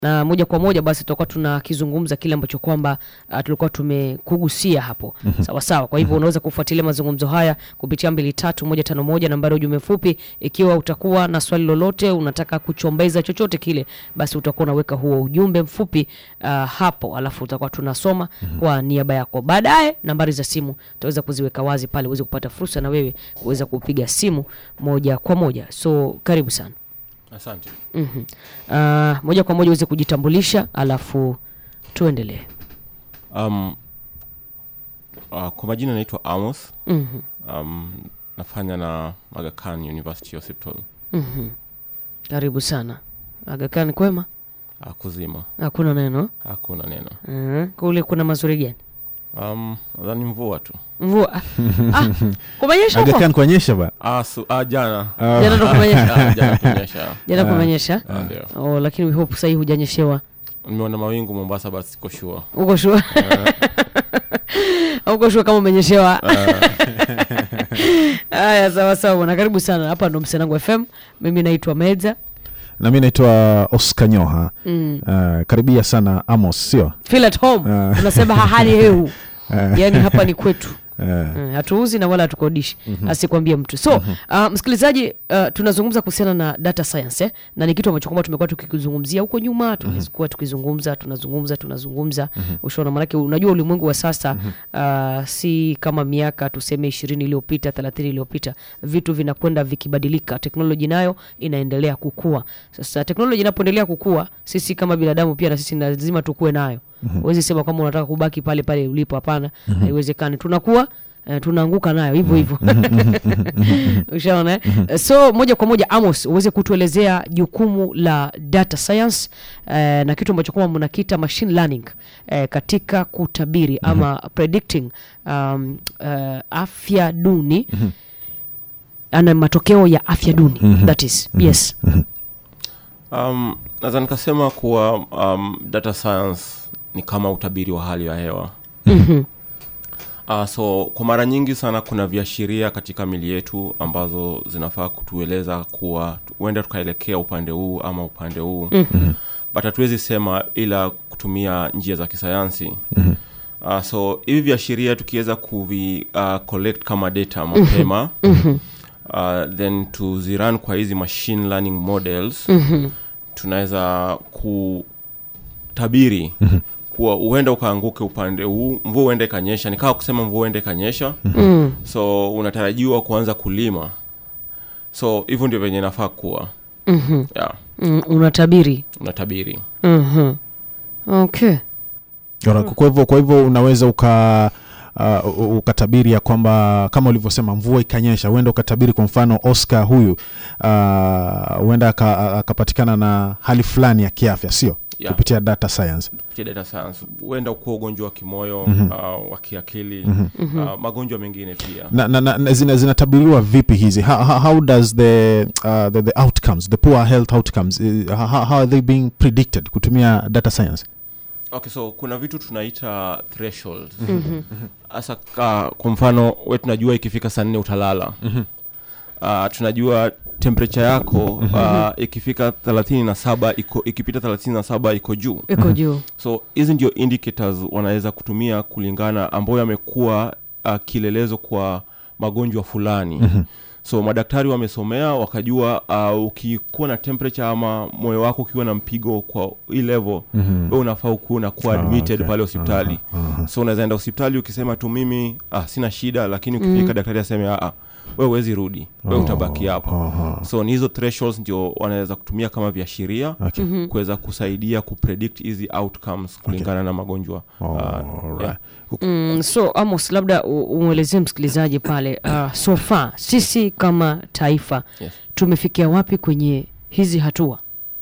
Na moja kwa moja basi tutakuwa tunakizungumza kile ambacho kwamba tulikuwa tumekugusia hapo. Sawa sawa. Kwa hivyo unaweza kufuatilia mazungumzo haya kupitia 23151 nambari ujumbe mfupi. Ikiwa utakuwa na swali lolote, unataka kuchombeza chochote kile, basi utakuwa unaweka huo ujumbe mfupi hapo, alafu utakuwa tunasoma kwa niaba yako. Baadaye nambari za simu tutaweza kuziweka wazi pale uweze kupata fursa na wewe uweza kupiga simu moja kwa moja. So karibu sana. Asante. Moja kwa moja uweze kujitambulisha alafu tuendelee. Kwa majina naitwa Amos. Nafanya na Aga Khan University Hospital. Karibu sana. Aga Khan kwema? Kuzima. Hakuna neno? Hakuna neno. Kule kuna mazuri gani? Nadhani mvua tu. Mvua. Kumenyesha huko? Aga Khan kunyesha ba? Jana. Jana ndo kumenyesha. Jana kumenyesha. Jana kumenyesha? Ndio. Lakini we hope sasa hujanyeshewa. Nimeona mawingu Mombasa basi siko sure. Uko sure? Uko sure kama umenyeshewa? Haya, sawa sawa. Na karibu sana. Hapa ndo Msenangu FM. Mimi naitwa Medza. Na mimi naitwa Oscar Nyoha. Karibia sana Amos, sio? Feel at home. Tunasema hahali heu. Yaani hapa ni kwetu. Hatuuzi na wala hatukodishi. Asikwambie mtu. So, msikilizaji, tunazungumza kuhusiana na data science, na ni kitu ambacho kwamba tumekuwa tukikizungumzia huko nyuma, tumekuwa tukizungumza, tunazungumza. Ushaona maana unajua ulimwengu wa sasa si kama miaka tuseme 20 iliyopita, 30 iliyopita. Vitu vinakwenda vikibadilika. Teknolojia nayo inaendelea kukua. Sasa teknolojia inapoendelea kukua, sisi kama binadamu pia na sisi lazima tukue nayo. Huwezi sema kama unataka kubaki pale pale ulipo, hapana. Haiwezekani. Tunakuwa tunaanguka nayo hivyo. Ushaona? So moja kwa moja Amos, uweze kutuelezea jukumu la data science na kitu ambacho kama mnakiita machine learning katika kutabiri ama predicting afya duni, ana matokeo ya afya duni. That is yes. Nadhani nikasema kuwa data science ni kama utabiri wa hali ya hewa. So kwa mara nyingi sana kuna viashiria katika mili yetu ambazo zinafaa kutueleza kuwa huenda tukaelekea upande huu ama upande huu. But hatuwezi sema ila kutumia njia za kisayansi. So hivi viashiria tukiweza collect kama data mapema, then tuzirun kwa hizi machine learning models, tunaweza kutabiri kuwa huenda ukaanguke upande huu, mvua huenda ikanyesha. Nikawa kusema mvua huenda ikanyesha. So unatarajiwa kuanza kulima. So hivyo ndio venye nafaa kuwa. Yeah. Unatabiri. Okay. Kwa hivyo unaweza ukatabiri ya kwamba kama ulivyosema mvua ikanyesha, huenda ukatabiri kwa mfano Oscar huyu huenda akapatikana na hali fulani ya kiafya, sio? Yeah. Kupitia data science. Huenda uko ugonjwa wa kimoyo, wa kiakili, magonjwa mengine pia. Na zinatabiriwa vipi hizi? How does the outcomes, the poor health outcomes, how are they being predicted kutumia data science? Okay, so kuna vitu tunaita thresholds. Asa kwa mfano wewe tunajua ikifika saa 4 utalala. Tunajua temperature yako ikifika 37 ikipita 37 iko juu. So hizi ndio indicators wanaweza kutumia kulingana ambayo yamekuwa kilelezo kwa magonjwa fulani. So madaktari wamesomea wakajua ukikuwa na temperature ama moyo wako ukiwa na mpigo kwa hii level, wewe unafaa kuwa admitted pale hospitali. So unaweza enda hospitali ukisema tu mimi sina shida, lakini ukifika daktari aseme wewe huwezi rudi, wewe utabaki hapa. So ni hizo thresholds ndio wanaweza kutumia kama viashiria kuweza kusaidia kupredict hizi outcomes kulingana na magonjwa. So Amos, labda umuelezee msikilizaji pale so far sisi kama taifa tumefikia wapi kwenye hizi hatua?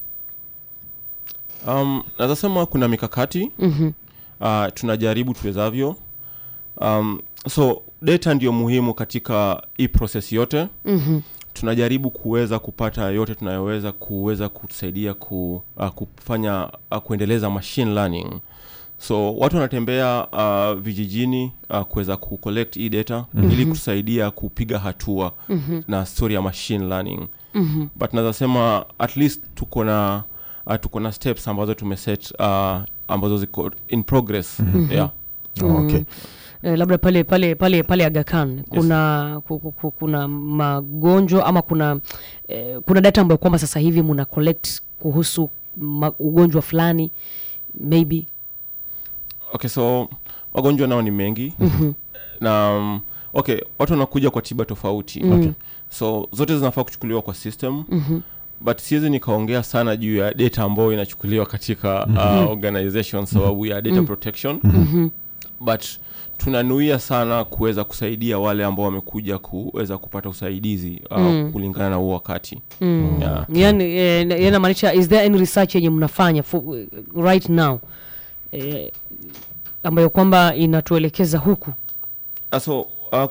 Naweza sema kuna mikakati. Tunajaribu tuwezavyo. So data ndio muhimu katika hii process yote. Tunajaribu kuweza kupata yote tunayoweza kutusaidia kufanya kuendeleza machine learning. So watu wanatembea vijijini kuweza kucollect hii data ili kusaidia kupiga hatua na story ya machine learning. But naweza sema at least tuko na tuko na steps ambazo tumeset ambazo ziko in progress. Yeah. Okay. Labda pale Aga Khan kuna magonjwa ama kuna data ambayo kwamba sasa hivi mna collect kuhusu ugonjwa fulani maybe? Okay, so magonjwa nao ni mengi. Na okay, watu wanakuja kwa tiba tofauti. Okay. So zote zinafaa kuchukuliwa kwa system. But siwezi nikaongea sana juu ya data ambayo inachukuliwa katika organization sababu ya data protection. But tunanuia sana kuweza kusaidia wale ambao wamekuja kuweza kupata usaidizi kulingana na huo wakati. Yeah. Yani maanisha, is there any research yenye mnafanya right now ambayo kwamba inatuelekeza huku? So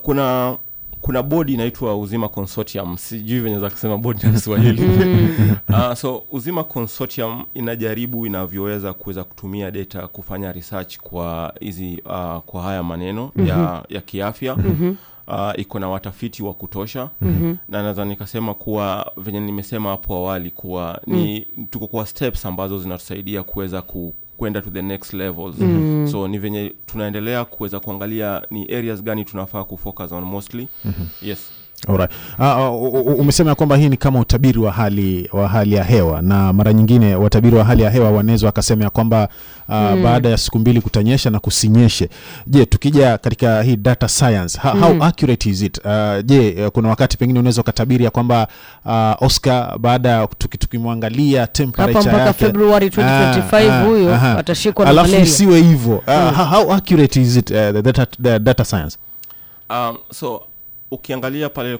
kuna body inaitwa Uzima Consortium, sijui venye za kusema body na Kiswahili. So Uzima Consortium inajaribu inavyoweza kuweza kutumia data kufanya research kwa hizi kwa haya maneno ya kiafya. Iko na watafiti wa kutosha. Na nadhani nikasema kuwa venye nimesema hapo awali kuwa ni tuko kwa steps ambazo zinatusaidia kuweza kwenda to the next levels. So ni venye tunaendelea kuweza kuangalia ni areas gani tunafaa kufocus on mostly. Yes. Alright. Umesema kwamba hii ni kama utabiri wa hali ya hewa, na mara nyingine watabiri wa hali ya hewa wanaweza wakasema kwamba baada ya siku 2 kutanyesha na kusinyeshe. Je, tukija katika hii data science, how accurate is it? Je, kuna wakati pengine unaweza kutabiri ya kwamba Oscar baada tukimwangalia temperature yake mpaka February 2025 huyo atashikwa na malaria. Alafu siwe hivyo. How accurate is it, the data science? So ukiangalia pale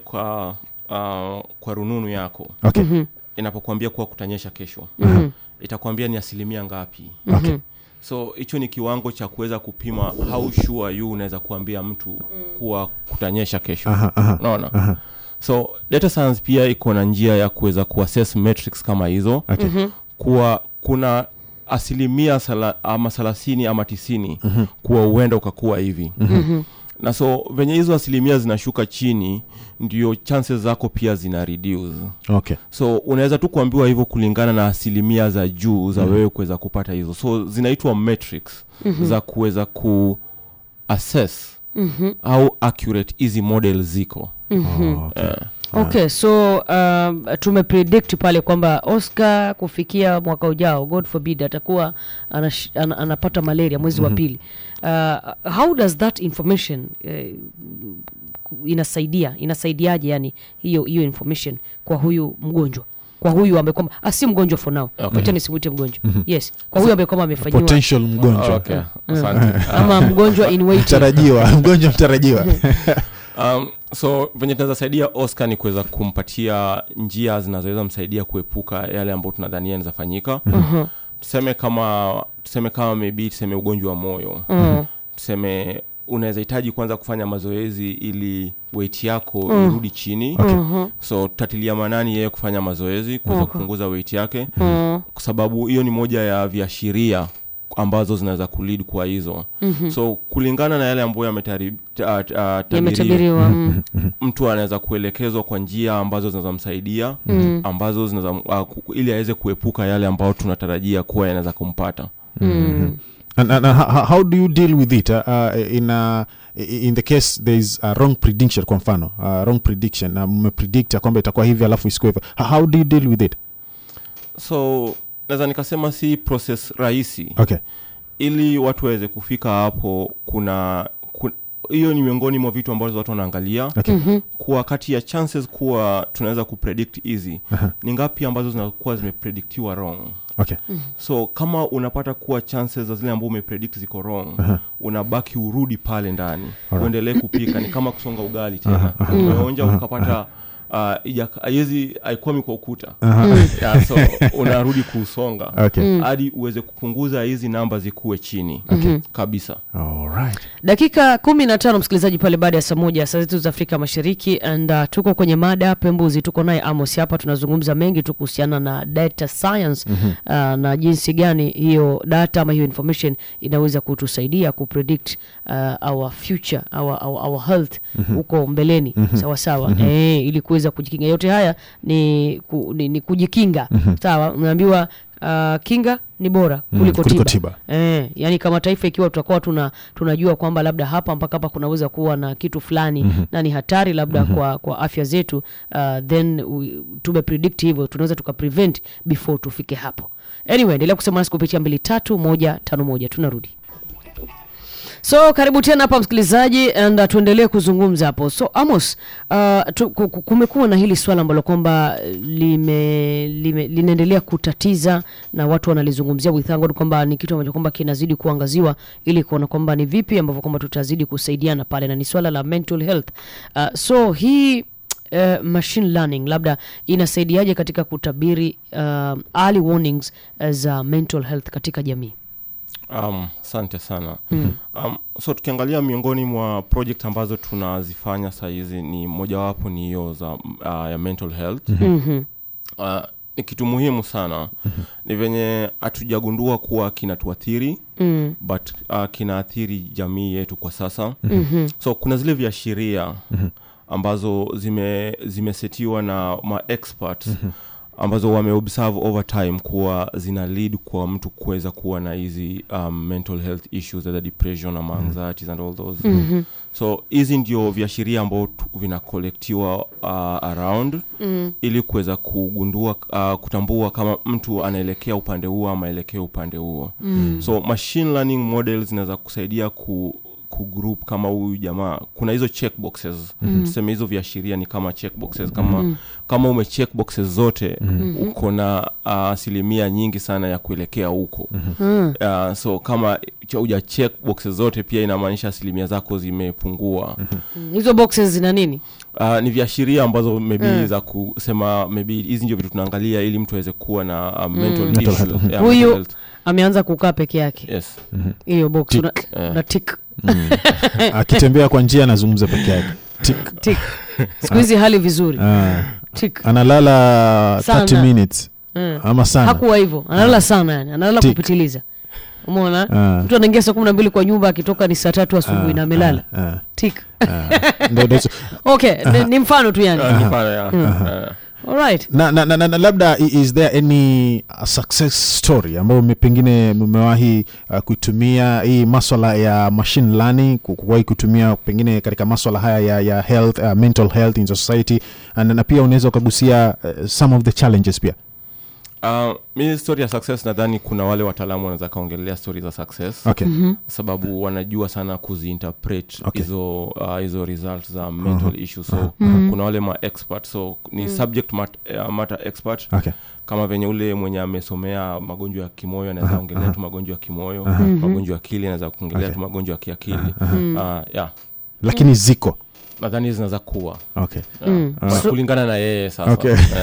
kwa rununu yako, okay. Inapokuambia kuwa kutanyesha kesho, itakwambia ni asilimia ngapi. Okay. So hicho ni kiwango cha kuweza kupima how sure you unaweza kuambia mtu kuwa kutanyesha kesho. Unaona? So data science pia iko na njia ya kuweza kuassess metrics kama hizo. Okay. Kuwa kuna asilimia ama 30 ama 90 kuwa uenda ukakuwa hivi. Na so venye hizo asilimia zinashuka chini ndio chances zako pia zina reduce. Okay. So unaweza tu kuambiwa hivyo kulingana na asilimia za juu za wewe kuweza kupata hizo. So zinaitwa metrics za kuweza assess how accurate hizi model ziko. Okay, so tumepredict pale kwamba Oscar kufikia mwaka ujao, God forbid, atakuwa anapata malaria mwezi wa pili. How does that information inasaidiaje yani hiyo information kwa huyu mgonjwa? Kwa huyu ambaye kwamba si mgonjwa for now. Acha nisimuite mgonjwa. Yes. Kwa huyu ambaye kwamba amefanywa potential mgonjwa. Okay. Asante. Ama mgonjwa in waiting. Mgonjwa mtarajiwa. So venye tunaweza saidia Oscar ni kuweza kumpatia njia zinazoweza msaidia kuepuka yale ambayo tunadhania yanafanyika. Tuseme kama maybe tuseme ugonjwa wa moyo. Tuseme unaweza hitaji kwanza kufanya mazoezi ili weight yako irudi chini. Okay. So tutatilia manani yeye kufanya mazoezi kuweza kupunguza weight yake. Kwa sababu hiyo ni moja ya viashiria ambazo zinaweza kulead kwa hizo. So kulingana na yale ambayo yametabiriwa, mtu anaweza kuelekezwa kwa njia ambazo zinaweza msaidia, ambazo zinaweza ili aweze kuepuka yale ambayo tunatarajia kuwa yanaweza kumpata. And how do you deal with it in the case there is a wrong prediction, kwa mfano wrong prediction, mmepredict kwamba itakuwa hivi alafu isikuwe hivyo? How do you deal with it? So naweza nikasema si process rahisi. Okay. Ili watu waweze kufika hapo, kuna hiyo ni miongoni mwa vitu ambazo watu wanaangalia. Okay. Kwa kati ya chances kuwa tunaweza kupredict easy, ni ngapi ambazo zinakuwa zimepredictiwa wrong. Okay. So kama unapata kuwa chances za zile ambazo umepredict ziko wrong, unabaki urudi pale ndani, uendelee kupika. Ni kama kusonga ugali tena. Umeonja ukapata haikomi kwa ukuta. Yeah, so unarudi kusonga. Okay. Hadi uweze kupunguza hizi namba zikuwe chini. Kabisa. Alright. Dakika 15 msikilizaji pale baada ya saa 1 saa zetu za Afrika Mashariki, and tuko kwenye mada pembuzi. Tuko naye Amos hapa, tunazungumza mengi tu kuhusiana na data science na jinsi gani hiyo data ama hiyo information inaweza kutusaidia kupredict our future, our health huko mbeleni. Sawa sawa. Ili kuweza kujikinga. Yote haya ni kujikinga. Sawa, unaambiwa kinga ni bora kuliko tiba. Yani kama taifa ikiwa tutakuwa tunajua kwamba labda hapa mpaka hapa kunaweza kuwa na kitu fulani na ni hatari labda kwa afya zetu, then tube predict hivyo, tunaweza tukaprevent before tufike hapo. Anyway, endelea kusema nasi kupitia 23151. Tunarudi. So karibu tena hapa msikilizaji, and tuendelee kuzungumza hapo. So Amos, kumekuwa na hili swala ambalo kwamba linaendelea kutatiza na watu wanalizungumzia with God kwamba ni kitu ambacho kwamba kinazidi kuangaziwa ili kuona kwamba ni vipi ambavyo kwamba tutazidi kusaidiana pale, na ni swala la mental health. So hii machine learning labda inasaidiaje katika kutabiri early warnings za mental health katika jamii? Asante sana. So tukiangalia miongoni mwa project ambazo tunazifanya saa hizi, ni mojawapo ni hiyo za ya mental health. Ni kitu muhimu sana. Ni venye hatujagundua kuwa kinatuathiri, but kinaathiri jamii yetu kwa sasa. So kuna zile viashiria ambazo zimesetiwa na ma-experts ambazo wameobserve over time kuwa zina lead kwa mtu kuweza kuwa na hizi mental health issues, the depression and anxieties and all those. So hizi ndio viashiria ambao vinakolektiwa around ili kuweza kugundua kutambua kama mtu anaelekea upande huo ama elekea upande huo. So machine learning models zinaweza kusaidia kugroup kama huyu jamaa. Kuna hizo checkboxes, tuseme hizo viashiria ni kama checkboxes, kama umecheck boxes zote uko na asilimia nyingi sana ya kuelekea huko. So kama huja check boxes zote pia inamaanisha asilimia zako zimepungua. Hizo boxes zina nini? Ni viashiria ambazo maybe za kusema maybe hizi ndio vitu tunaangalia ili mtu aweze kuwa na mental health. Huyu ameanza kukaa peke yake. Yes. Hiyo box na tick. Akitembea kwa njia anazungumza peke yake. Tick. Siku hizi hali vizuri. Tick. Analala 30 minutes. Ama sana. Hakuwa hivyo. Analala sana yani. Analala kupitiliza. Umeona? Mtu anaingia saa 12 kwa nyumba, akitoka ni saa 3 asubuhi na amelala. Tick. Okay, ni mfano tu yani. Ni mfano. Alright. Na labda is there any success story ambayo pengine mmewahi kutumia hii masuala ya machine learning, kuwahi kutumia pengine katika masuala haya ya health, mental health in society, na pia unaweza kugusia some of the challenges pia? Mimi story ya success nadhani kuna wale wataalamu wanaweza kaongelea stories za success. Sababu wanajua sana kuziinterpret hizo results za mental issues. So kuna wale ma experts, so ni subject matter expert. Kama venye ule mwenye amesomea magonjwa ya kimoyo anaweza ongelea tu magonjwa ya kimoyo, magonjwa ya akili anaweza kuongelea tu magonjwa ya kiakili. Lakini ziko nadhani zinaweza kuwa kulingana na yeye sasa.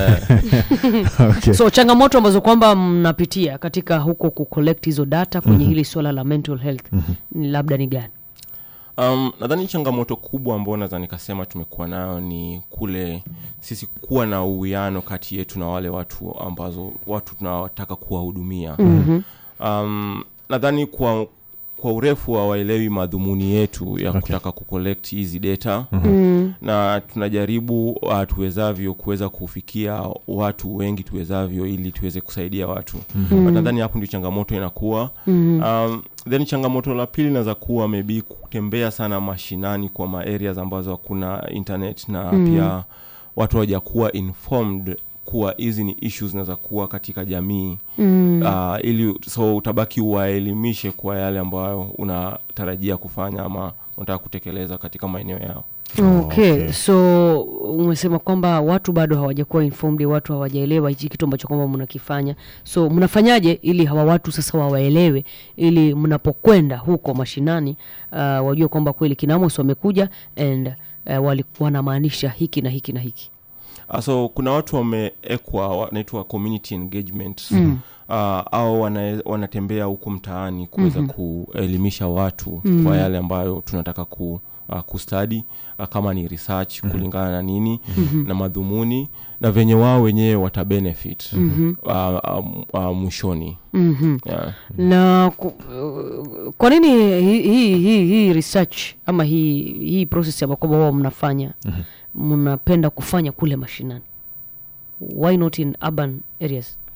So changamoto ambazo kwamba mnapitia katika huko kucollect hizo data kwenye hili swala la mental health ni labda ni gani? Nadhani changamoto kubwa ambayo naweza nikasema tumekuwa nayo ni kule sisi kuwa na uwiano kati yetu na wale watu tunataka kuwahudumia. Nadhani kwa urefu hawaelewi madhumuni yetu ya kutaka kucollect hizi data. Na tunajaribu tuwezavyo kuweza kufikia watu wengi tuwezavyo ili tuweze kusaidia watu. Nadhani hapo ndio changamoto inakuwa. Then changamoto la pili inaweza kuwa maybe kutembea sana mashinani kwa areas ambazo hakuna internet, na pia watu hawajakuwa informed kuwa hizi ni issues zinaweza kuwa katika jamii. Ili so utabaki uwaelimishe kwa yale ambayo unatarajia kufanya ama unataka kutekeleza katika maeneo yao. Okay. So umesema kwamba watu bado hawajakuwa informed, watu hawajaelewa hichi kitu ambacho kwamba mnakifanya. So mnafanyaje ili hawa watu sasa wawaelewe, ili mnapokwenda huko mashinani wajue kwamba kweli Kinamos wamekuja and walikuwa wanamaanisha hiki na hiki na hiki? So kuna watu wameekwa wanaitwa community engagement. Au wanatembea huko mtaani kuweza kuelimisha watu kwa yale ambayo tunataka kustudy, kama ni research kulingana na nini na madhumuni na venye wao wenyewe watabenefit mwishoni. Na kwa nini hii research ama hii process ambayo wao mnafanya mnapenda kufanya kule mashinani? Why not in urban areas?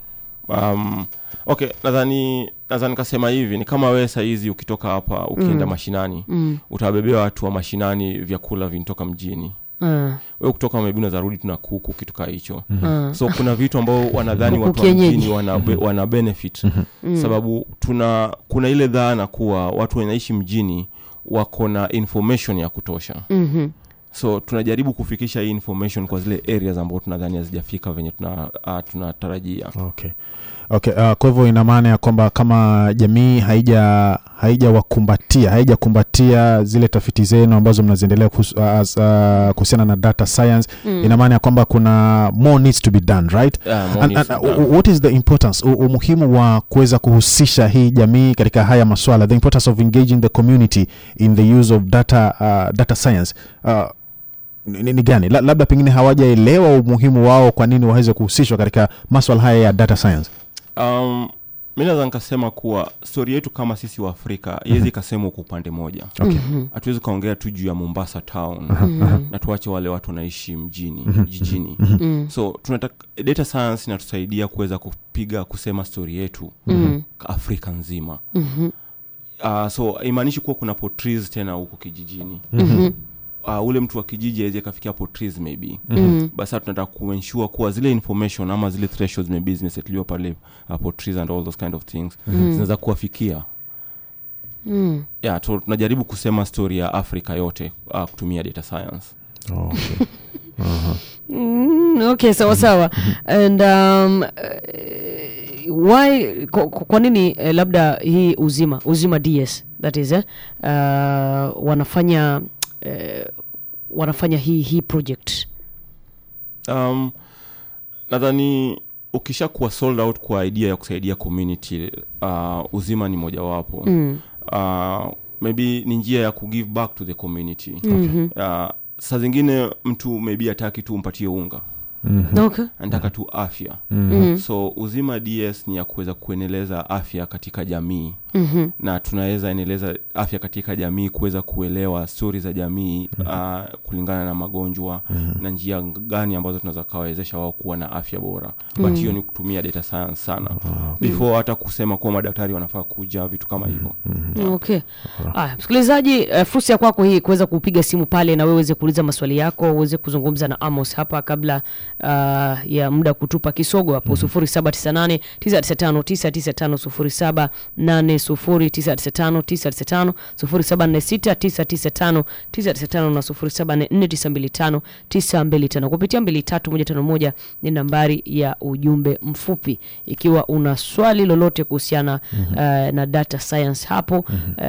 Okay, nadhani kasema hivi ni kama wewe saa hizi ukitoka hapa ukienda mashinani, utabebea watu wa mashinani vyakula vinatoka mjini. Wewe kutoka Mebuna za rudi tuna kuku kitu kama hicho. So kuna vitu ambao wanadhani watu wa mjini wana benefit. Sababu kuna ile dhana kuwa watu wanaishi mjini wako na information ya kutosha. So tunajaribu kufikisha hii information kwa zile areas ambazo tunadhani hazijafika venye tunatarajia. Okay, kwa hivyo ina maana ya kwamba kama jamii haijakumbatia zile tafiti zenu ambazo mnaziendelea kuhusiana na data science, ina maana ya kwamba kuna more needs to be done, right? What is the importance, umuhimu wa kuweza kuhusisha hii jamii katika haya masuala, the importance of engaging the community in the use of data science? Ni gani? Labda pengine hawajaelewa umuhimu wao, kwa nini waweze kuhusishwa katika masuala haya ya data science. Mimi naweza nikasema kuwa story yetu kama sisi wa Afrika yezi kasema kwa upande moja. Hatuwezi kaongea tu juu ya Mombasa town na tuache wale watu wanaishi mjini, jijini. So tunataka data science inatusaidia kuweza kusema story yetu Afrika nzima. So imaanishi kuwa kuna portrays tena huko kijijini. Ule mtu wa kijiji aweze kafikia portrays maybe. Basi tunataka kuensure kuwa zile information ama zile thresholds maybe zimesetliwa pale portrays and all those kind of things zinaweza kuwafikia. Tunajaribu kusema story ya Afrika yote kutumia data science. Okay, sawa. And why kwa nini labda hii uzima DS that is wanafanya hii project? Nadhani ukishakuwa sold out kwa idea ya kusaidia community, uzima ni moja wapo. Maybe ni njia ya give back to the community. Saa zingine mtu maybe hataki tu umpatie unga. Anataka tu afya. So uzima DS ni ya kuweza kuendeleza afya katika jamii. Na tunaweza endeleza afya katika jamii kuweza kuelewa stories za jamii kulingana na magonjwa na njia gani ambazo tunaweza kawezesha wao kuwa na afya bora. But hiyo ni kutumia data science sana. Before hata kusema kwa madaktari wanafaa kuja vitu kama hivyo. Okay. Msikilizaji, fursa kwako hii kuweza kupiga simu pale na wewe uweze kuuliza maswali yako, uweze kuzungumza na Amos hapa kabla ya muda kutupa kisogo hapo. 0798 995 995 0746 995 na 074925 kupitia 23151 ni nambari ya ujumbe mfupi ikiwa una swali lolote kuhusiana na data science hapo.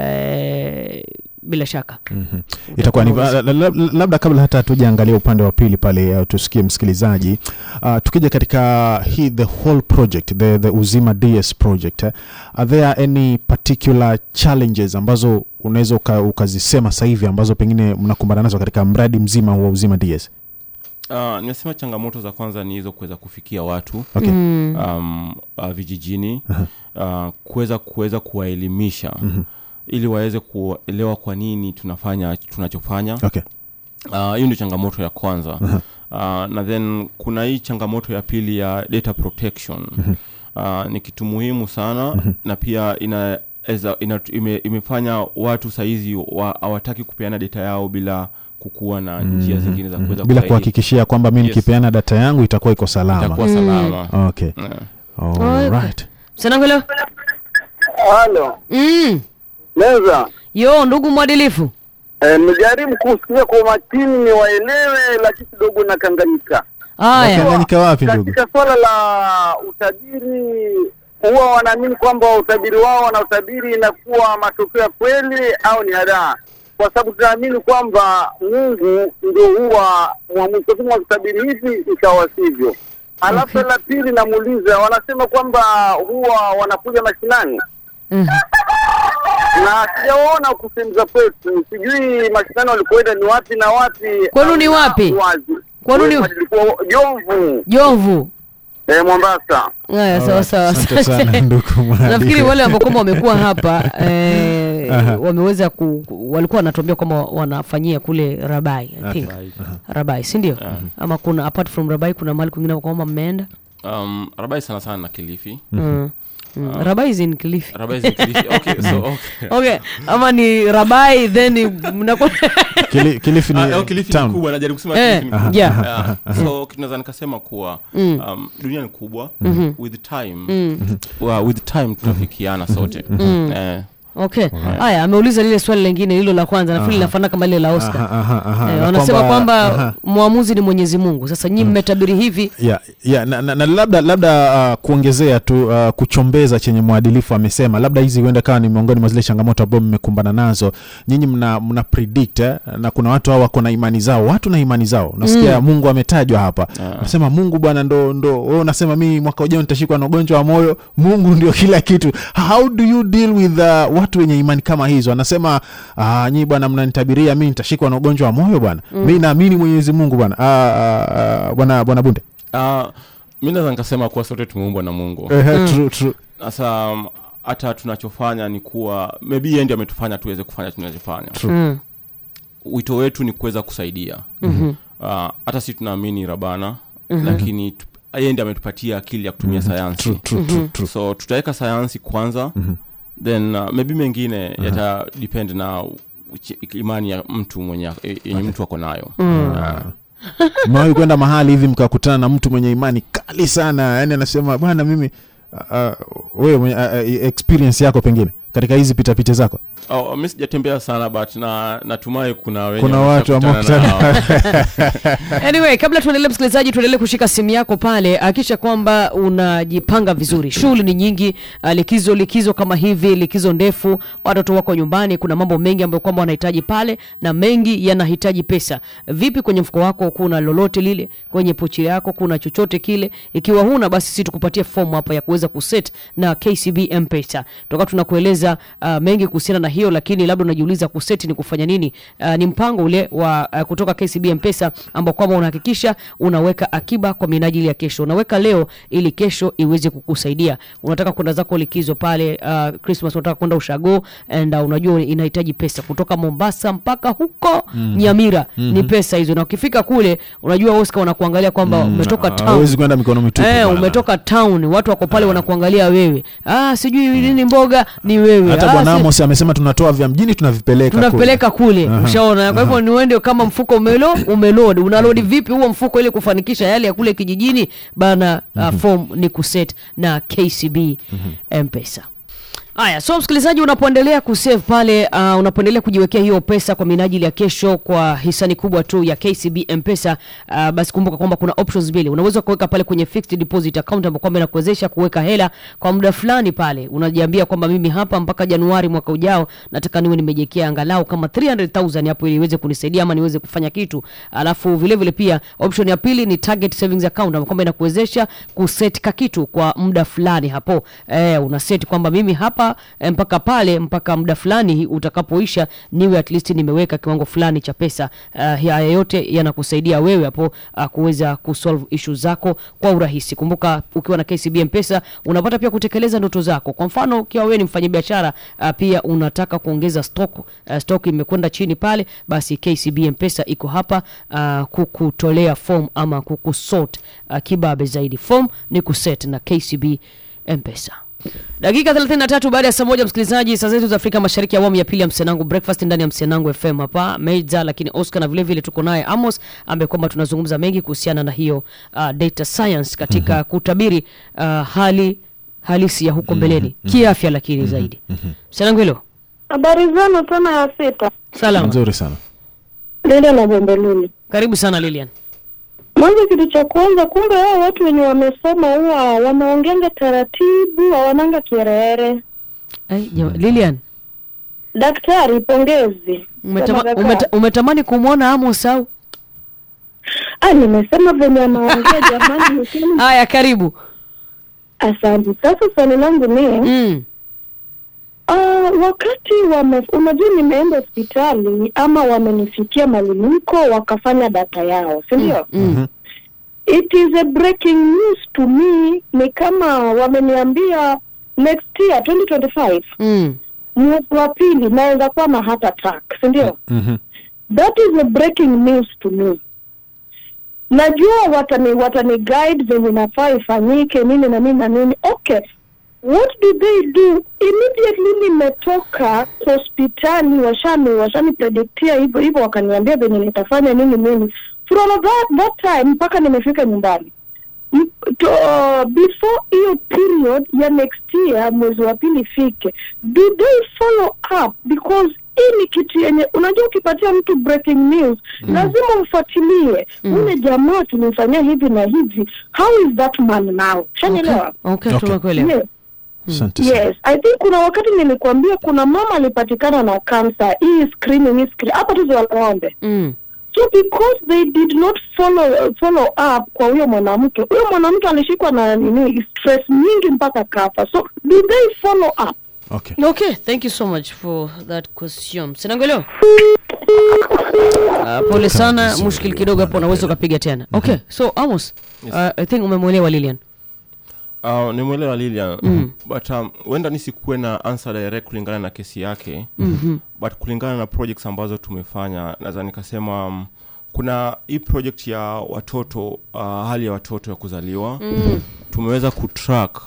Bila shaka itakuwa ni labda kabla hata tujaangalia upande wa pili pale tusikie msikilizaji, tukija katika the whole project, the Uzima DS project, are there any particular challenges ambazo unaweza ukazisema sasa hivi ambazo pengine mnakumbana nazo katika mradi mzima wa Uzima DS? Nimesema changamoto za kwanza ni hizo kuweza kufikia watu vijijini, kuweza kuwaelimisha ili waweze kuelewa kwa nini tunachofanya. Hiyo ndio changamoto ya kwanza. Na then kuna hii changamoto ya pili ya data protection. Ni kitu muhimu sana na pia imefanya watu saizi hawataki kupeana data yao bila kukuwa na njia zingine za kuweza bila kuhakikishia kwamba mimi nikipeana data yangu itakuwa iko salama. Itakuwa salama. Okay. All right. Sanangelo. Halo. Leza. Yo, ndugu mwadilifu. Mjaribu kusikia kwa makini ni waelewe, lakini kidogo nakanganyika. Nakanganyika wapi ndugu? Katika swala la utabiri, huwa wanaamini kwamba utabiri wao wanaotabiri inakuwa matokeo ya kweli au ni hadaa. Kwa sababu tunaamini kwamba Mungu ndio huwa mwamuzi wa kutabiri hivi ikawa sivyo. Alafu la pili namuuliza, wanasema kwamba huwa wanakuja mashinani. Na sijaona kusemza kwetu, sijui mashindano walipoenda ni wapi na wapi. Kwani ni wapi? Kwani ni Jomvu. Mombasa. Sawa. Asante sana ndugu Mwadi. Nafikiri wale ambao kama wamekuwa hapa wameweza walikuwa wanatuambia kwamba wanafanyia kule Rabai, I think. Rabai, si ndio? Ama kuna apart from Rabai kuna mahali kwingine kwamba mmeenda? Rabai sana sana na Kilifi. Rabai is in Kilifi. Rabai is in Kilifi. Okay, so okay. Ama ni Rabai then mnakuwa Kilifi ni Kilifi town. Ni kubwa, najaribu kusema Kilifi ni kubwa. Yeah. So tunaweza nikasema kuwa dunia ni kubwa, with time tutafikiana sote. Okay. Haya, ameuliza lile swali lingine hilo la kwanza nafikiri linafanana kama ile la Oscar. Wanasema kwamba muamuzi ni Mwenyezi Mungu. Sasa nyinyi mmetabiri hivi. Na labda kuongezea tu kuchombeza chenye mwadilifu amesema labda hizi huenda kawa ni miongoni mwa zile changamoto ambazo mmekumbana nazo. Nyinyi mna predict na kuna watu hao wako na imani zao. Watu na imani zao. Nasikia Mungu ametajwa hapa. Nasema Mungu bwana ndo wewe unasema mimi mwaka ujao nitashikwa na ugonjwa wa moyo. Mungu ndio kila kitu. How do you deal with watu wenye imani kama hizo? Anasema nyinyi bwana mnanitabiria mimi nitashikwa na ugonjwa wa moyo bwana. Mimi naamini Mwenyezi Mungu bwana. Bwana Bunde. Mimi naweza nikasema kuwa sote tumeumbwa na Mungu. True. Sasa hata tunachofanya ni kuwa maybe yeye ndiye ametufanya tuweze kufanya tunachofanya. Wito wetu ni kuweza kusaidia. Hata sisi tunaamini Rabana, lakini yeye ndiye ametupatia akili ya kutumia sayansi. True. So tutaweka sayansi kwanza. Then maybe mengine yata depend na imani ya mtu mwenye mtu wako nayo. Mwahi kwenda mahali hivi mkakutana na mtu mwenye imani kali sana, yani anasema bwana mimi wewe experience yako pengine katika hizi pitapita zako? Mimi sijatembea sana but natumai kuna watu ambao Anyway, kabla tuendelee msikilizaji, tuendelee kushika simu yako pale, hakisha kwamba unajipanga vizuri. Shughuli ni nyingi, likizo kama hivi, likizo ndefu, watoto wako nyumbani, kuna mambo mengi ambayo kwamba wanahitaji pale na mengi yanahitaji pesa. Vipi kwenye mfuko wako kuna lolote lile? Kwenye pochi yako kuna chochote kile? Ikiwa huna basi sisi tukupatie form hapa ya kuweza kuset na KCB M-Pesa. Toka tunakueleza mengi kuhusiana na hiyo, lakini labda unajiuliza kuseti ni kufanya nini? Ni mpango ule wa kutoka KCB M-Pesa ambao kwamba unahakikisha unaweka akiba kwa minajili ya kesho. Unaweka leo ili kesho iweze kukusaidia. Unataka kwenda zako likizo pale Christmas, unataka kwenda ushago and unajua inahitaji pesa kutoka Mombasa mpaka huko Nyamira. Ni pesa hizo, na ukifika kule unajua Oscar wanakuangalia kwamba umetoka town. Hawezi kwenda mikono mitupu. Umetoka town, watu wako pale wanakuangalia wewe. Sijui nini mboga ni wewe. Hata Bwana Amos amesema tunatoa vya mjini tunavipeleka kule. Ushaona? Kwa hivyo ni uende kama mfuko umeload. Unaload vipi huo mfuko ili kufanikisha yale ya kule kijijini bana? Form ni kuset na KCB M-Pesa. Haya, so msikilizaji, unapoendelea kusave pale, unapoendelea kujiwekea hiyo pesa kwa minajili ya kesho kwa hisani kubwa tu ya KCB M-Pesa, basi kumbuka kwamba kuna options mbili. Unaweza kuweka pale kwenye fixed deposit account ambapo kwamba inakuwezesha kuweka hela kwa muda fulani pale. Unajiambia kwamba mimi hapa mpaka Januari mwaka ujao nataka niwe nimejekea angalau kama 300,000 hapo ili iweze kunisaidia ama niweze kufanya kitu. Alafu vile vile pia option ya pili ni target savings account ambapo kwamba inakuwezesha kuset kitu kwa muda fulani hapo. Una set kwamba mimi hapa mpaka muda fulani utakapoisha niwe at least nimeweka kiwango fulani cha pesa. Haya yote yanakusaidia wewe hapo kuweza kusolve issues zako kwa urahisi. Kumbuka ukiwa na KCB M-Pesa unapata pia kutekeleza ndoto zako. Kwa mfano ukiwa wewe ni mfanyabiashara pia unataka kuongeza stock imekwenda chini pale, basi KCB M-Pesa iko hapa kukutolea form ama kukusort kibabe zaidi. Form ni kuset na KCB M-Pesa. Dakika 33 baada ya saa 1 msikilizaji, saa zetu za Afrika Mashariki, awamu ya pili ya Msenangu Breakfast ndani ya Msenangu FM hapa Meiza, lakini Oscar na vile vile tuko naye Amos ambaye kwamba tunazungumza mengi kuhusiana na hiyo data science katika kutabiri hali halisi ya huko mbeleni kiafya, lakini zaidi. Msenangu hilo. Habari zenu tena ya sita. Salama. Nzuri sana. Lilian na Bombeluni. Karibu sana Lilian. Mwanzo kitu cha kwanza, kumbe hao watu wenye wamesoma huwa wanaongea taratibu, hawananga kiherehere. Lilian. Daktari, pongezi. Umetamani kumuona Amos au? Nimesema venye anaongea jamani. Haya, karibu. Asante. Sasa swali langu ni wakati unajua nimeenda hospitali ama wamenifikia malimiko wakafanya data yao, si ndio? It is a breaking news to me. Ni kama wameniambia next year 2025 mwezi wa pili naweza kuwa na heart attack, si ndio? That is a breaking news to me. najua watani guide venye nafaa ifanyike nini na nini na nini. Okay, what do they do? Immediately nimetoka hospitali washani predictia hivyo wakaniambia venye nitafanya nini. From that time mpaka nimefika nyumbani. Before hiyo period ya next year mwezi wa pili fike, do they follow up? Because hii ni kitu yenye unajua ukipatia mtu breaking news lazima umfuatilie. Ule jamaa tumemfanyia hivi na hivi, how is that man now? Shanielewa? Okay, tunakuelewa. Yes, I think kuna wakati nilikwambia kuna mama alipatikana na cancer, hii screening hapa tu za ng'ombe. So because they did not follow up kwa huyo mwanamke alishikwa na stress nyingi mpaka kafa. So do they follow up? Okay, thank you so much for that question. Sinangoleo. Pole sana, mushkil kidogo hapo, unaweza kupiga tena. Okay, so Amos, I think umemwelewa Lilian. Nimeelewa Lilian, but wenda nisikuwe na answer direct kulingana na kesi yake, but kulingana na projects ambazo tumefanya naweza nikasema kuna hii project ya watoto, hali ya watoto ya kuzaliwa. Tumeweza kutrack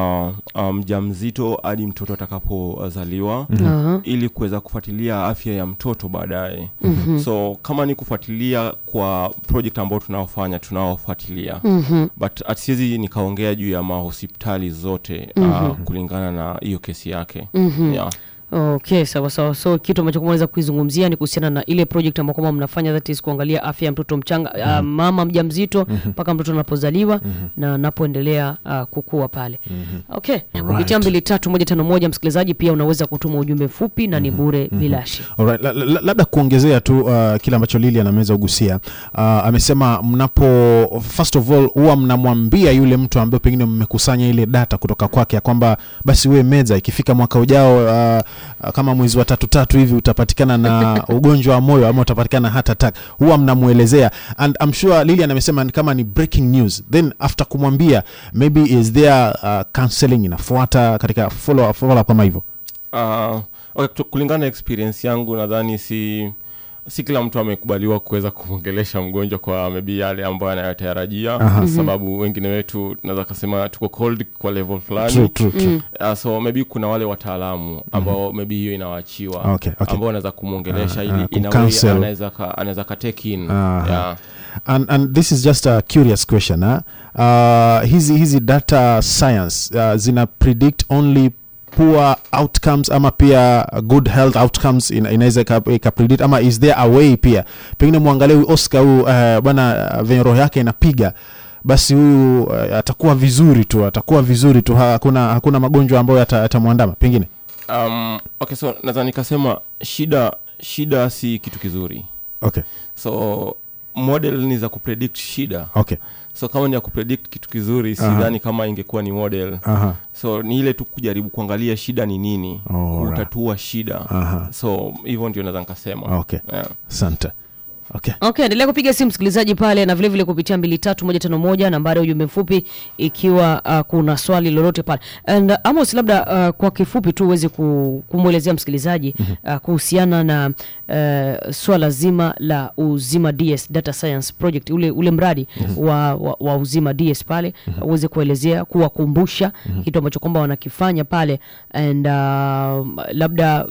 mjamzito hadi mtoto atakapozaliwa ili kuweza kufuatilia afya ya mtoto baadaye. So kama ni kufuatilia kwa project ambayo tunaofuatilia, but atizi nikaongea juu ya mahospitali zote kulingana na hiyo kesi yake. Yeah. Okay, sawa. So kitu ambacho kumeweza kuizungumzia ni kuhusiana na ile project ambayo kama mnafanya, that is kuangalia afya ya mtoto mchanga, mama mjamzito mpaka mtoto anapozaliwa na anapoendelea kukua pale. Okay, kupitia 23151 msikilizaji pia unaweza kutuma ujumbe mfupi na ni bure bilashi. Alright, labda kuongezea tu kile ambacho Lilian ameweza kugusia. Amesema first of all huwa mnamwambia yule mtu ambaye pengine mmekusanya ile data kutoka kwake kwamba basi wewe meza ikifika mwaka ujao kama mwezi wa 3 hivi utapatikana na ugonjwa wa moyo ama utapatikana heart attack, huwa mnamuelezea. And I'm sure Lilian amesema kama ni breaking news, then after kumwambia maybe is there counseling inafuata katika follow up kama hivyo? Okay, kulingana na experience yangu nadhani si kila mtu amekubaliwa kuweza kuongelesha mgonjwa kwa maybe yale ambayo anayotarajia, sababu wengine wetu tunaweza kusema tuko cold kwa level fulani. True. So maybe kuna wale wataalamu ambao maybe hiyo inawaachiwa, ambao wanaweza kumuongelesha ili anaweza ka take in. Yeah. And this is just a curious question. Hizi data science zina predict only poor outcomes ama pia good health outcomes inaweza ikapredict, ama is there a way pia pengine muangalie huyu Oscar huyu bwana venye roho yake inapiga basi huyu atakuwa vizuri tu hakuna magonjwa ambayo yatamwandama pengine? Okay, so nadhani nikasema shida si kitu kizuri. Okay, so model ni za kupredict shida. Okay, so kama ni ya kupredict kitu kizuri sidhani kama ingekuwa ni model. So ni ile tu kujaribu kuangalia shida ni nini, kutatua shida. So hivyo ndio naweza nikasema. Okay, asante. Okay, endelea kupiga simu msikilizaji pale na vile vile kupitia 23151 nambari ya ujumbe mfupi ikiwa kuna swali lolote pale. And Amos, labda kwa kifupi tu uweze kumuelezea msikilizaji kuhusiana na swala zima la Uzima DS Data Science Project, ule mradi wa Uzima DS pale, uweze kuelezea, kuwakumbusha kitu ambacho kwamba wanakifanya pale, and labda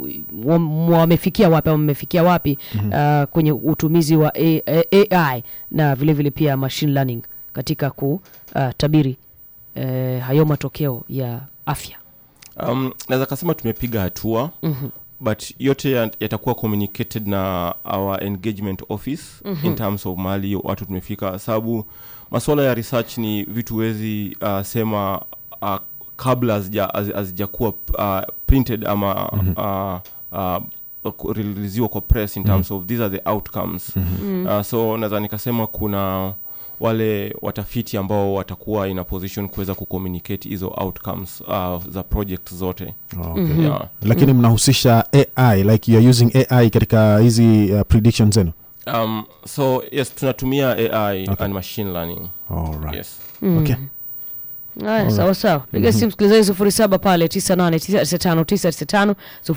wamefikia wapi kwenye utumizi wa AI na vile vile pia machine learning katika kutabiri hayo matokeo ya afya. Naweza kusema tumepiga hatua, but yote yatakuwa communicated na our engagement office in terms of mali watu tumefika, sababu masuala ya research ni vitu wezi sema kabla hazijakuwa printed ama releasiwa kwa press in terms of these are the outcomes. So naweza nikasema kuna wale watafiti ambao watakuwa in a position kuweza kucommunicate hizo outcomes za project zote. Okay. Yeah. Lakini mnahusisha AI, like you're using AI katika hizi predictions zenu? So yes, tunatumia AI and machine learning. All right. Yes. Okay. Haya, sawa sawa. Piga simu msikilizaji 07 pale 98959995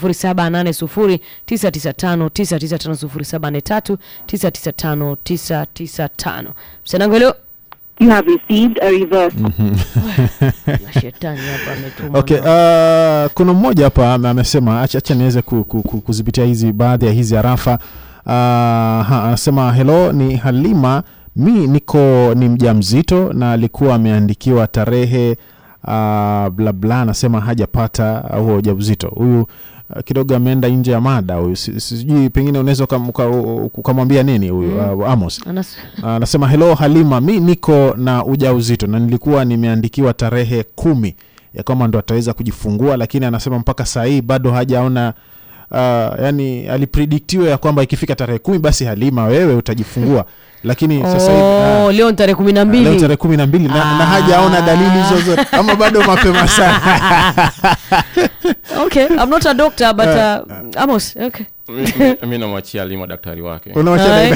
0780995995 0783995995. Msanangu leo You have received a reverse. shetani hapa ametuma. Okay, kuna mmoja hapa amesema acha niweze kuzipitia hizi baadhi ya hizi arafa. Anasema hello, ni Halima, ni mjamzito na alikuwa ameandikiwa tarehe bla bla, anasema hajapata huo ujauzito. Huyu kidogo ameenda nje ya mada huyu, sijui pengine unaweza kumwambia nini huyu Amos. Anasema hello Halima, niko na ujauzito na nilikuwa nimeandikiwa tarehe 10 ya kama ndo ataweza kujifungua, lakini anasema mpaka saa hii bado hajaona. Yani alipredictiwa ya kwamba ikifika tarehe 10 basi Halima wewe utajifungua, lakini sasa hivi leo tarehe 12. Leo tarehe 12 na hajaona dalili zozote ama bado mapema sana. Okay, I'm not a doctor but Amos, okay. Mimi namwachia Halima daktari wake. Unamwachia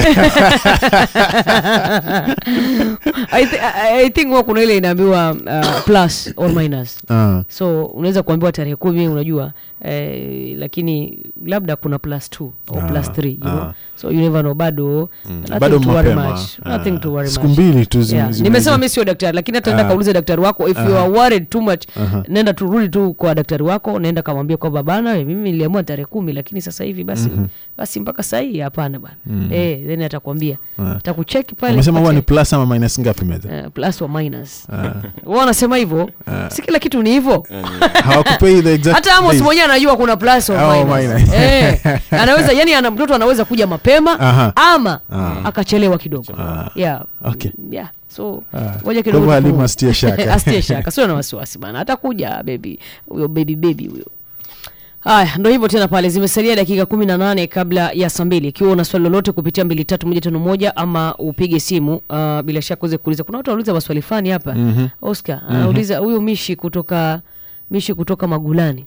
I think kuna ile inaambiwa plus or minus. So unaweza kuambiwa tarehe 10 unajua, lakini labda kuna plus 2 or plus 3, you know. So you never know, bado mapema. Nothing to worry much. Siku mbili tu Nimesema mimi sio daktari, lakini hata nenda kaulize daktari wako if you are worried too much. Nenda turudi tu kwa daktari wako, nenda kamwambia kwa babana mimi niliamua tarehe 10 lakini sasa hivi basi mpaka saa hii hapana bwana. Then atakwambia. Atakucheck pale. Unasema huwa ni plus ama minus ngapi meza? Plus or minus. Wao wanasema hivyo. Si kila kitu ni hivyo. Hawakupei the exact. Hata Amos mwenyewe anajua kuna plus or minus. Anaweza, yani mtoto anaweza kuja mapema ama akachelewa kidogo. Yeah. Okay. Yeah. So ngoja kidogo. Kwa Halima astie shaka. Astie shaka. Sio na wasiwasi bana. Atakuja baby. Huyo baby huyo. Haya, ndio hivyo tena pale. Zimesalia dakika 18 kabla ya saa 2. Ikiwa una swali lolote kupitia 23151 ama upige simu, bila shaka uweze kuuliza. Kuna watu wanauliza maswali fani hapa. Oscar anauliza huyo Mishi kutoka Magulani.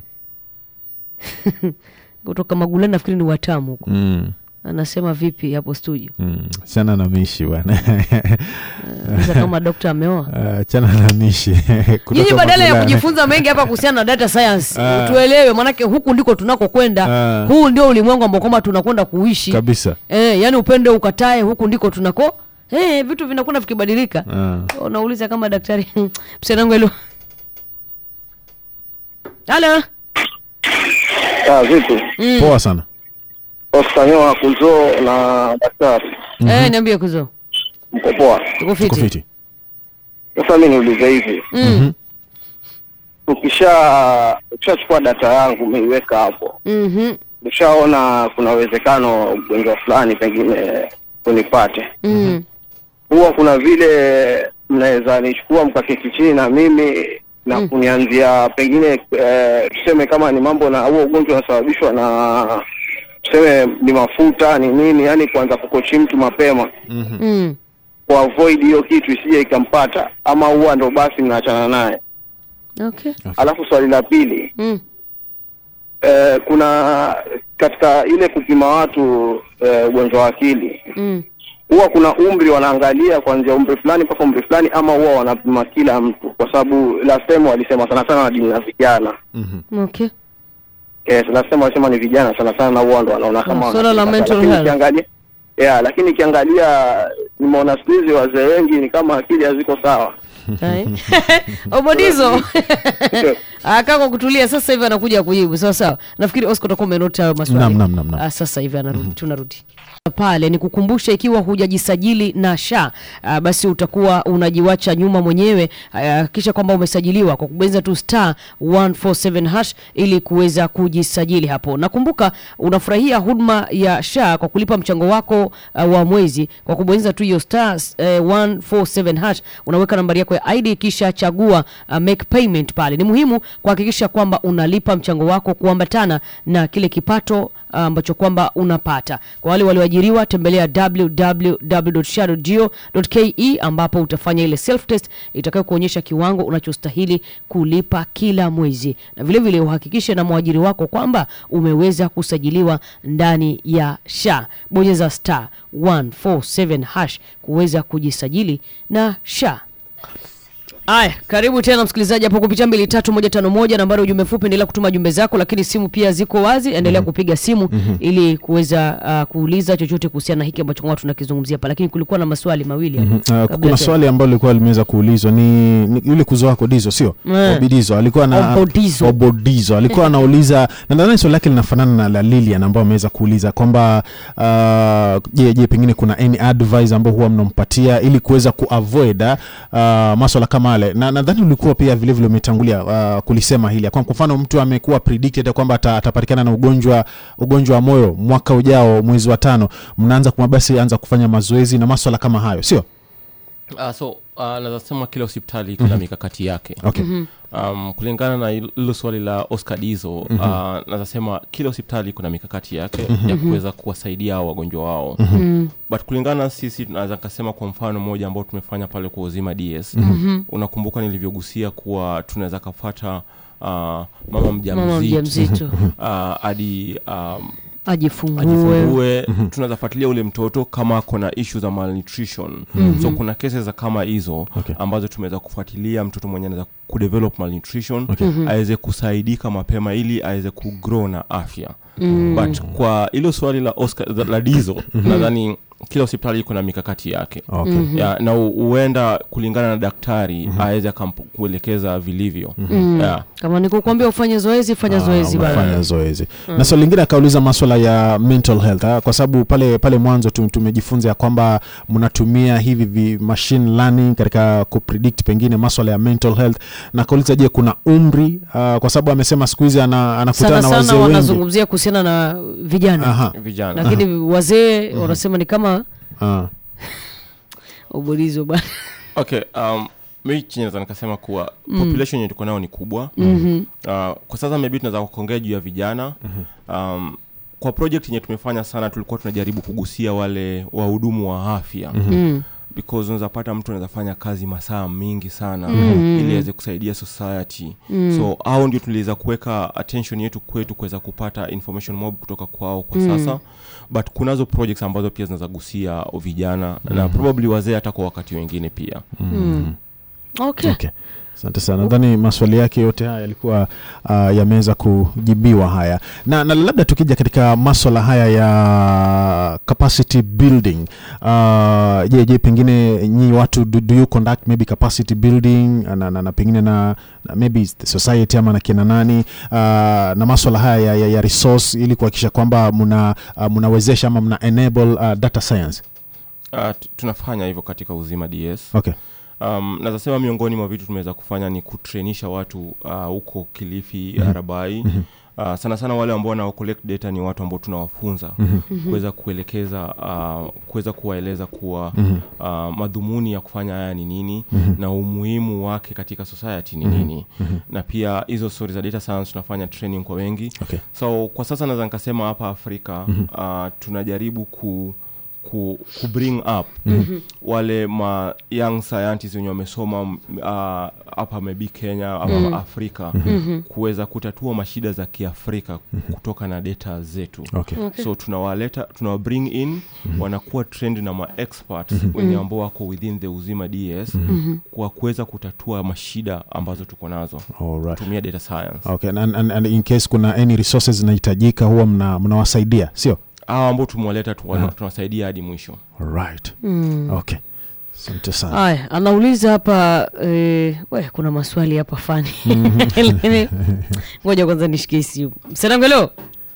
Kutoka Magulani nafikiri ni Watamu huko. Anasema vipi hapo studio? Chana na Mishi bwana. Kama daktari ameoa. Chana na Mishi. Yeye badala ya kujifunza mengi hapa kuhusiana na data science, tuelewe manake huku ndiko tunakokwenda. Huu ndio ulimwengu ambao kama tunakwenda kuishi. Kabisa. Yani upende ukatae, huku ndiko tunako. Vitu vinakwenda vikibadilika. Unauliza kama daktari. Msenangu hilo. Halo. Vipi? Poa sana. Oskanyoa Kuzo na daktari. Niambie Kuzo. Mko poa? Tuko fiti. Sasa mimi niulize hivi. Ukishachukua data yangu umeiweka hapo. Ukishaona kuna uwezekano ugonjwa fulani pengine unipate. Huwa kuna vile mnaweza nichukua mkaketi chini na mimi na kunianzia pengine tuseme kama ni mambo na huo ugonjwa unasababishwa na tuseme ni mafuta ni nini, yani kuanza kukochi mtu mapema kwa avoid hiyo kitu isije ikampata, ama huwa ndo basi mnaachana naye. Okay. Alafu swali la pili, kuna katika ile kupima watu ugonjwa wa akili, huwa kuna umri wanaangalia kuanzia umri fulani mpaka umri fulani, ama huwa wanapima kila mtu? Kwa sababu last time walisema sana sana dini na vijana. Okay. Last time walisema ni vijana sana sana, na huwa ndo wanaona kama sura la mental health. Ukiangalia lakini kiangalia nimeona siku hizi wazee wengi ni kama akili haziko sawa. Obodizo akako kutulia sasa hivi anakuja kujibu. Sawa. Nafikiri Oscar utakuwa umenota maswali. Sasa hivi tunarudi. Pale ni kukumbusha, ikiwa hujajisajili na SHA basi utakuwa unajiwacha nyuma mwenyewe. Kisha kwamba umesajiliwa kwa kubonyeza tu *147# ili kuweza kujisajili hapo. Nakumbuka unafurahia huduma ya SHA kwa kulipa mchango wako wa mwezi kwa kubonyeza tu hiyo *147#. Unaweka nambari yako ya ID kisha chagua make payment pale. Ni muhimu kuhakikisha kwamba unalipa mchango wako kuambatana na kile kipato ambacho kwamba unapata. Kwa wale walioajiriwa, tembelea www.sha.go.ke ambapo utafanya ile self test itakayo kuonyesha kiwango unachostahili kulipa kila mwezi. Na vile vile uhakikishe na mwajiri wako kwamba umeweza kusajiliwa ndani ya SHA. Bonyeza *147# kuweza kujisajili na SHA. Aya, karibu tena msikilizaji hapo kupitia 23151 nambari ujumbe fupi, endelea kutuma jumbe zako, lakini simu pia ziko wazi, endelea kupiga simu ili kuweza kuuliza chochote kuhusiana na hiki ambacho kwa tunakizungumzia hapa. Lakini kulikuwa na maswali mawili hapa. Kuna swali ambalo lilikuwa limeweza kuulizwa ni yule kuzo wako Dizo, sio? Obidizo alikuwa na Obodizo alikuwa anauliza, na nadhani swali lake linafanana na Lilian ambaye ameweza kuuliza kwamba je pengine kuna any advice ambayo huwa mnampatia ili kuweza kuavoid masuala kama yale. Na nadhani ulikuwa pia vile vile umetangulia kulisema hili. Kwa mfano mtu amekuwa predicted kwamba atapatikana na ugonjwa wa moyo mwaka ujao mwezi wa 5, mnaanza kumabasi anza kufanya mazoezi na masuala kama hayo, sio? Naweza sema kila hospitali kuna mikakati yake. Okay. Kulingana na hilo swali la Oscar Dizo, naweza sema kila hospitali kuna mikakati yake ya kuweza kuwasaidia wagonjwa wao. But kulingana sisi tunaweza kusema kwa mfano mmoja ambao tumefanya pale kwa Uzima DS. Unakumbuka nilivyogusia kuwa tunaweza kufuata mama mjamzito hadi ajifungue. Tunaweza fuatilia ule mtoto kama kuna issue za malnutrition. So kuna cases kama hizo ambazo tumeweza kufuatilia mtoto mwenye anaweza kudevelop malnutrition, aweze kusaidika mapema ili aweze kugrow na afya. But kwa hilo swali la Oscar la Dizo, nadhani kila hospitali kuna mikakati yake. Na uenda kulingana na daktari aweze kuelekeza vilivyo. Kama nikukwambia ufanye zoezi, fanya zoezi bana. Fanya zoezi. Na swali lingine akauliza masuala ya mental health, kwa sababu pale mwanzo tumejifunza ya kwamba mnatumia hivi machine learning katika kupredict pengine masuala ya mental health, na kauliza je kuna umri, kwa sababu amesema siku hizi anakutana na wazee wengi. Wanazungumzia kuhusiana na vijana. Lakini wazee wanasema ni kama Obodizo bana. Okay, mimi chenye nikasema kuwa population yetu tuko nao ni kubwa. Kwa sasa maybe tunaweza kuongea juu ya vijana. Kwa project yenye tumefanya sana tulikuwa tunajaribu kugusia wale wahudumu wa afya. Because unaweza pata mtu anaweza fanya kazi masaa mingi sana ili aweze kusaidia society. So hao ndio tuliweza kuweka attention yetu kwetu kuweza kupata information mob kutoka kwao kwa sasa. But kunazo projects ambazo pia zinaweza gusia vijana na probably wazee hata kwa wakati wengine pia. Okay. Asante sana. Nadhani maswali yake yote haya yalikuwa yameweza kujibiwa haya. Na labda tukija katika masuala haya ya capacity building, je pengine nyi watu do you conduct maybe capacity building na pengine na maybe the society ama na kina nani na masuala haya ya resource ili kuhakikisha kwamba mnawezesha ama mna enable data science? Tunafanya hivyo katika Uzima DS. Okay. Naweza sema miongoni mwa vitu tumeweza kufanya ni kutrainisha watu huko Kilifi, Arabai. Sana wale ambao wana collect data ni watu ambao tunawafunza kuweza kuelekeza, kuweza kuwaeleza kuwa madhumuni ya kufanya haya ni nini na umuhimu wake katika society ni nini. Na pia hizo stories za data science tunafanya training kwa wengi. So kwa sasa naweza nikasema hapa Afrika tunajaribu ku bring up wale young scientists wenye wamesoma hapa maybe Kenya ama Afrika kuweza kutatua mashida za Kiafrika kutoka na data zetu. So tunawa bring in, wanakuwa trained na experts wenye ambao wako within the Uzima DS kwa kuweza kutatua mashida ambazo tuko nazo. Tumia data science. Okay. And in case kuna any resources zinahitajika huwa mnawasaidia, sio? Ambao tumewaleta tunawasaidia hadi mwisho. Right. Okay. Asante sana. Haya, anauliza hapa kuna maswali hapa fani. Ngoja kwanza nishikie simu. Msanangelo.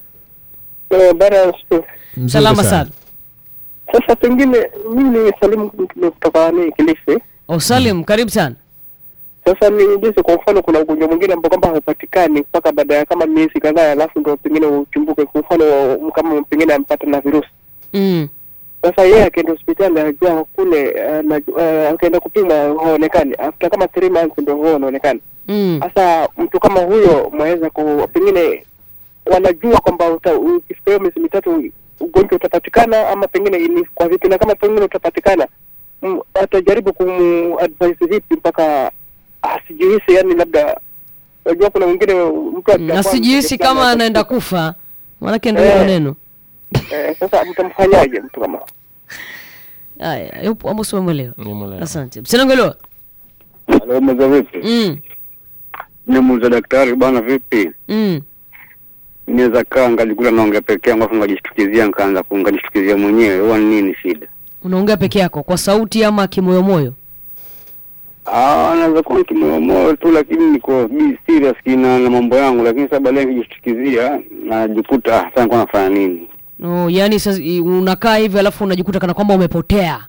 Salama sana. Sasa pengine mimi ni Salim kutoka Kilifi. Salim, karibu sana. Sasa niulize kwa mfano kuna ugonjwa mwingine ambao kwamba haupatikani mpaka baada ya kama miezi kadhaa alafu ndio pengine uchumbuke, kwa mfano kama pengine ampata na virusi. Sasa yeye akaenda hospitali ajua kule akaenda kupima haonekani. After kama 3 months ndio haonekani. Sasa mtu kama huyo mwaweza pengine wanajua kwamba ukifika miezi 3 ugonjwa utapatikana ama pengine ni kwa vipi, na kama pengine utapatikana atajaribu kumadvise vipi mpaka asijihisi, yani labda unajua kuna mwingine mtu asijihisi kama anaenda kufa, maana ndio neno. Sasa mtamfanyaje mtu kama? Haya, yupo amosomelewa. Asante. Msanangelo. Halo, mzee vipi? Ni mzee daktari bana vipi? Niweza kaa ngajikuta naongea peke yangu afu ngajishtukizia nikaanza kungajishtukizia mwenyewe. Huwa nini shida? Unaongea peke yako kwa sauti ama kimoyomoyo? Naweza kuwa kimoyomoyo tu, lakini niko serious na mambo yangu, lakini sasa baadaye ngajishtukizia najikuta sasa niko nafanya nini? Yani sasa unakaa hivi alafu unajikuta kana kwamba umepotea.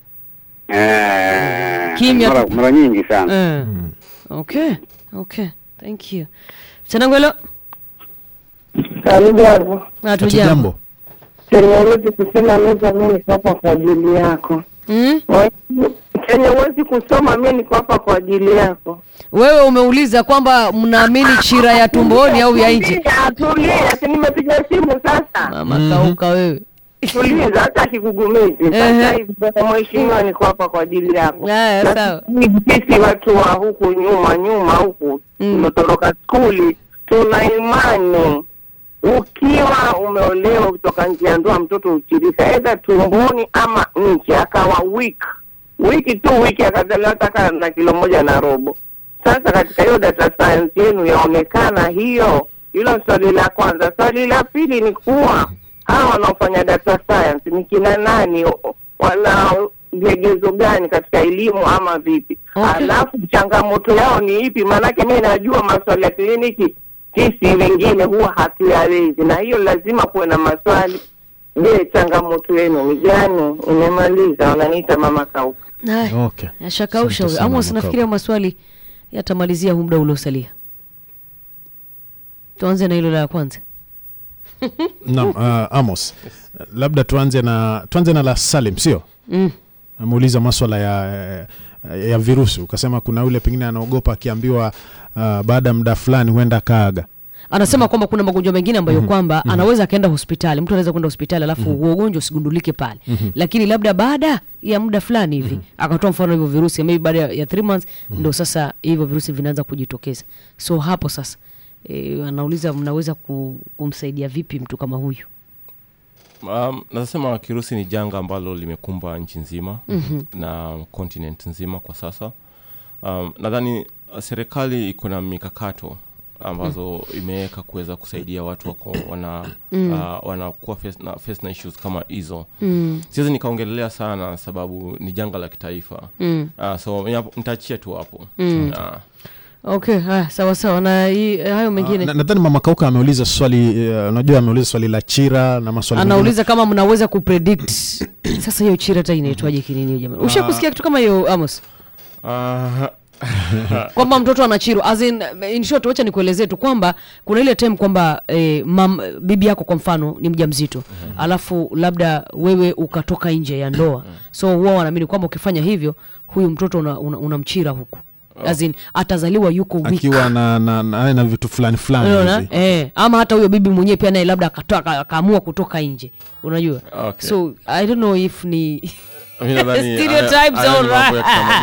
Kimya mara nyingi sana. Okay. Thank you. Sanangwelo. Karibu. Jambo. Siwezi kusema mimi niko hapa kwa ajili yako. Siwezi kusoma mimi niko hapa kwa ajili yako. Wewe umeuliza kwamba mnaamini chira ya tumboni au ya nje? Tulia, nimepiga simu sasa. Mama kauka wewe. Tulia hata kigugumizi. Sasa hivi mheshimiwa niko hapa kwa ajili yako. Sawa. Sisi watu wa huku nyuma huku tunatoroka skuli, tuna imani ukiwa umeolewa kutoka nje ya ndoa mtoto uchirika aidha tumboni ama nje akawa wiki akazaliwa taka na kilo 1.5. Sasa katika hiyo data science yenu yaonekana hilo swali la kwanza. Swali la pili ni kuwa hawa wanaofanya data science ni kina nani, wana vigezo gani katika elimu ama vipi? Alafu changamoto yao ni ipi? Maanake mimi najua maswali ya kliniki sisi wengine huwa hatuyawezi, na hiyo lazima kuwe na maswali. Je, changamoto yenu ni gani? Umemaliza, unaniita mama kauka. Okay. Nashakausha wewe. Ama usinafikiria maswali yatamalizia muda uliosalia. Tuanze na hilo la kwanza. Naam, Amos. Labda tuanze na la Salim, sio? Ameuliza maswala ya virusi. Ukasema kuna yule pengine anaogopa akiambiwa baada muda fulani huenda kaaga. Anasema kwamba kuna magonjwa mengine ambayo kwamba anaweza kaenda hospitali. Mtu anaweza kwenda hospitali alafu ugonjwa usigundulike pale. Lakini labda baada ya muda fulani hivi akatoa mfano hivyo virusi maybe baada ya 3 months ndio sasa hivyo virusi vinaanza kujitokeza. So hapo sasa anauliza mnaweza kumsaidia vipi mtu kama huyu? Nasema kirusi ni janga ambalo limekumba nchi nzima na continent nzima kwa sasa. Nadhani serikali iko na mikakato ambazo imeweka kuweza kusaidia watu wako wanakuwa face na issues kama hizo. Siwezi nikaongelea sana sababu ni janga la kitaifa. So nitaachia tu hapo. Okay, sawa na hayo mengine. Nadhani mama kauka ameuliza swali, unajua ameuliza swali la chira na maswali mengine. Anauliza kama mnaweza kupredict sasa hiyo chira hata inaitwaje kinini jamani? Ushakusikia kitu kama hiyo Amos? Kwamba mtoto anachiro as in short, wacha nikuelezee tu kwamba kuna ile time kwamba bibi yako kwa mfano ni mjamzito alafu labda wewe ukatoka nje ya ndoa. So wao wanaamini kwamba ukifanya hivyo huyu mtoto unamchira huku. As in atazaliwa yuko weak akiwa na vitu fulani hivi. Ama hata huyo bibi mwenyewe pia naye labda akaamua kutoka nje. Unajua? Okay. So I don't know if ni stereotypes alright.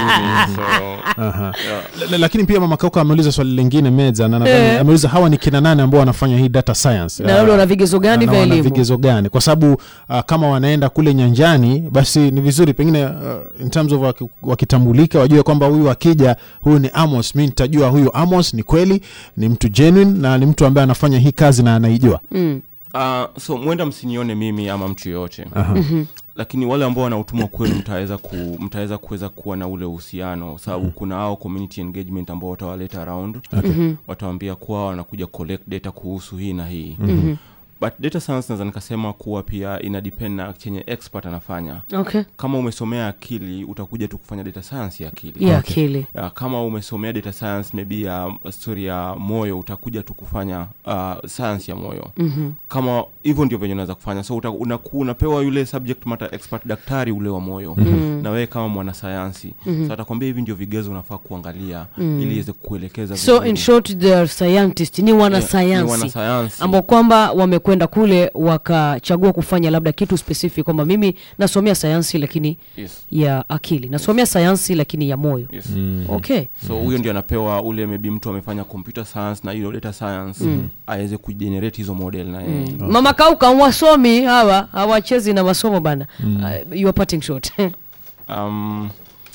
Lakini pia mama kauka ameuliza swali lingine meza na nadhani ameuliza hawa ni kina nani ambao wanafanya hii data science. Na wao wana vigezo gani vya elimu? Vigezo gani? Kwa sababu kama wanaenda kule nyanjani basi ni vizuri pengine in terms of wakitambulika wajue kwamba huyu akija huyu ni Amos, mimi nitajua huyu Amos ni kweli ni mtu genuine na ni mtu ambaye anafanya hii kazi na anaijua. So mwenda msinione mimi ama mtu yote. Lakini wale ambao wanautumwa kwenu mtaweza kuweza kuwa na ule uhusiano sababu kuna hao community engagement ambao watawaleta around. Watawaambia kwa wanakuja collect data kuhusu hii na hii. But data science naweza nikasema kuwa pia ina depend na chenye expert anafanya. Okay. Kama umesomea akili utakuja tu kufanya data science ya akili. Yeah, okay. Akili. Kama umesomea data science maybe ya story ya moyo utakuja tu kufanya science ya moyo. Kama hivyo ndio venye unaweza kufanya. So unapewa yule subject matter expert daktari ule wa moyo. Na wewe kama mwana sayansi. So atakwambia hivi ndio vigezo unafaa kuangalia ili iweze kukuelekeza vizuri. So in short they are scientists, ni wana sayansi. Ambao kwamba kwenda kule wakachagua kufanya labda kitu specific kwamba mimi nasomea sayansi lakini ya akili, nasomea sayansi lakini ya moyo. Okay. So huyo ndio anapewa ule maybe mtu amefanya computer science na ile data science aweze kugenerate hizo model na yeye. Mama kauka wasomi hawachezi na masomo bana. You are parting short.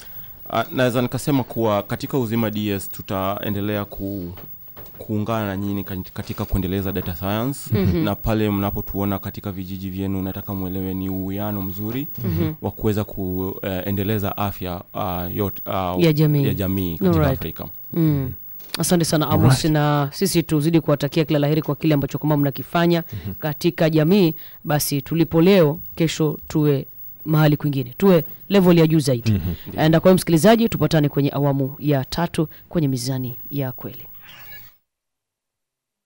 Naweza nikasema kuwa katika Uzima DS tutaendelea kuungana na nyinyi katika kuendeleza data science, na pale mnapotuona katika vijiji vyenu nataka muelewe ni uwiano mzuri wa kuweza kuendeleza afya ya jamii katika Afrika. Asante sana Amos, na sisi tuzidi kuwatakia kila laheri kwa kile ambacho kama mnakifanya katika jamii. Basi tulipo leo, kesho tuwe mahali kwingine, tuwe level ya juu zaidi. Na kwa msikilizaji, tupatane kwenye awamu ya 3 kwenye Mizani ya Kweli.